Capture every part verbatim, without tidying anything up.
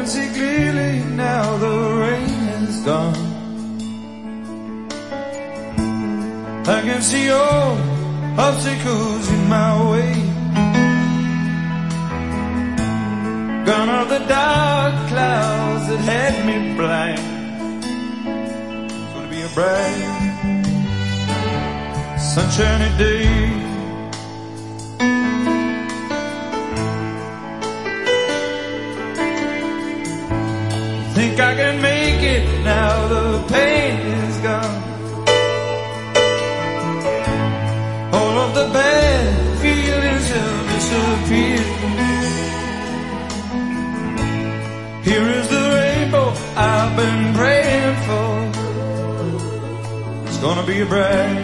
can see clearly now the rain is gone. I can see all obstacles in my way. Gone are the dark clouds that had me blind. It's gonna be a bright, sunshiny day. Think I can make it now the pain is gone. All of the bad feelings have disappeared. Here is the rainbow I've been praying for. It's gonna be a bright,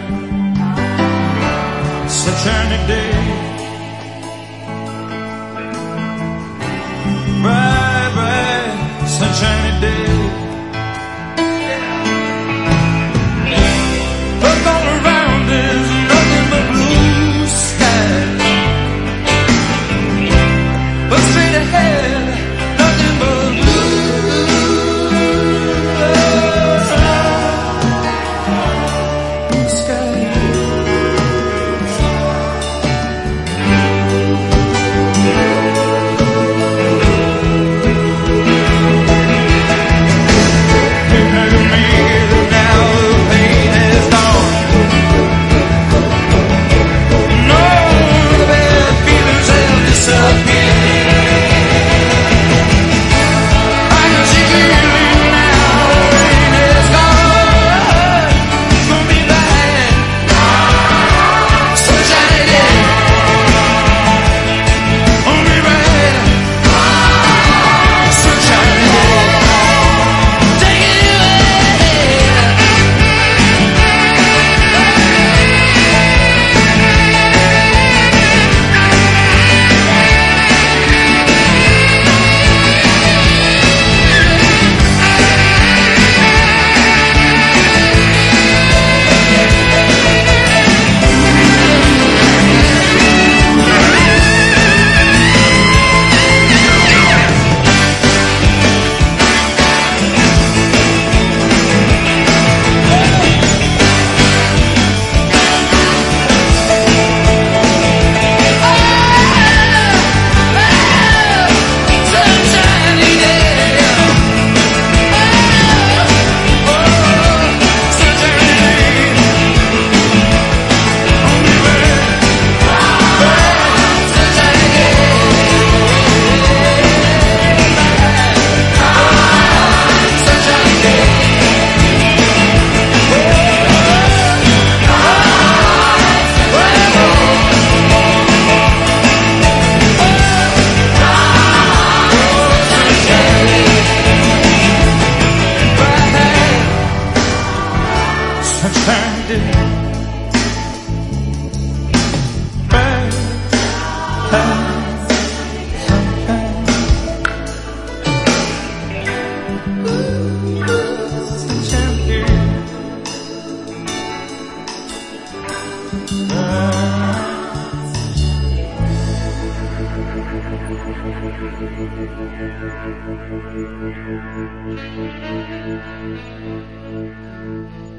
sunshiny day. Bright, bright, sunshiny day. Look all around, there's nothing but blue skies. Look straight ahead, nothing but blue skies. Thank you.